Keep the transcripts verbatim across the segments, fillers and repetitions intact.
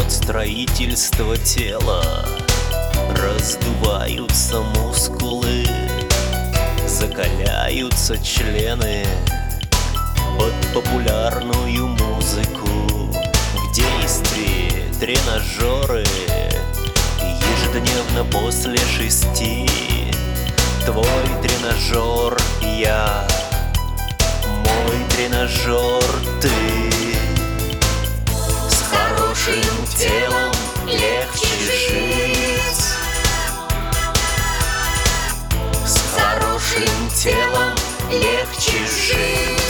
Идет строительство тела, раздуваются мускулы, закаляются члены под популярную музыку. В действии тренажеры ежедневно после шести. Твой тренажер я, мой тренажер ты. С хорошим телом легче жить, с хорошим телом легче жить.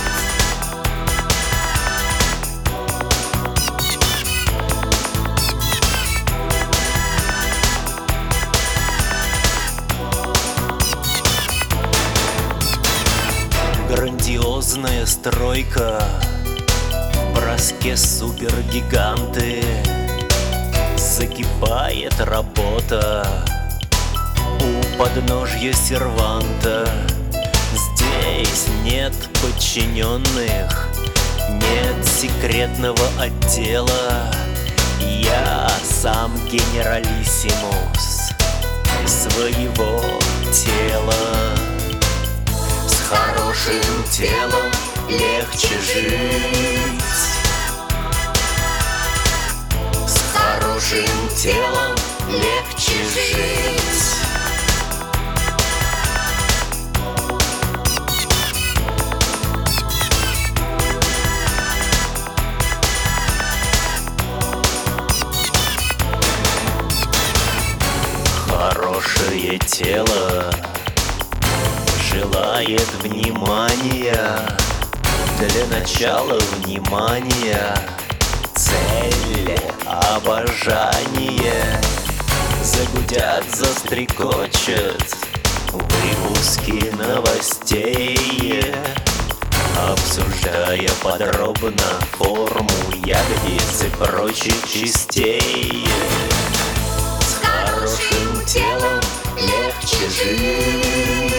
Грандиозная стройка, в броске супергиганты. Закипает работа у подножья серванта. Здесь нет подчиненных, нет секретного отдела. Я сам генералиссимус своего тела. С хорошим телом легче жить, с хорошим телом легче жить. Хорошее тело желает внимания. Для начала внимания цель обожание. Загудят, застрекочет выпуски новостей, обсуждая подробно форму ягодиц и прочих частей. С хорошим телом легче жить,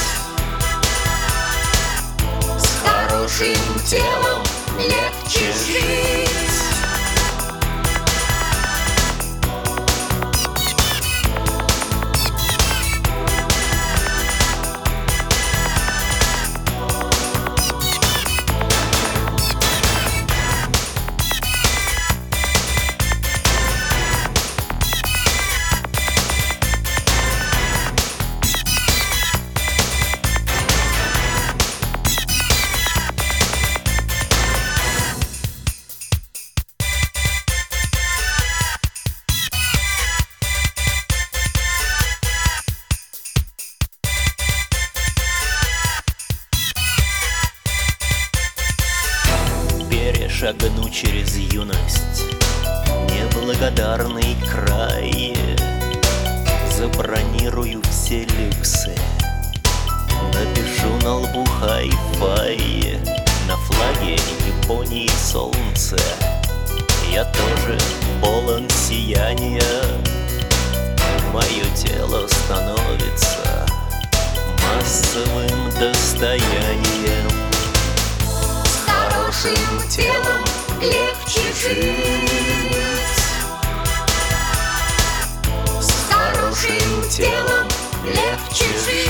с хорошим телом легче жить. Шагну через юность, неблагодарный край. Забронирую все люксы, напишу на лбу хай-фай. На флаге Японии солнце, я тоже полон сияния. Мое тело становится массовым достоянием. С хорошим телом легче жить, с хорошим телом легче жить.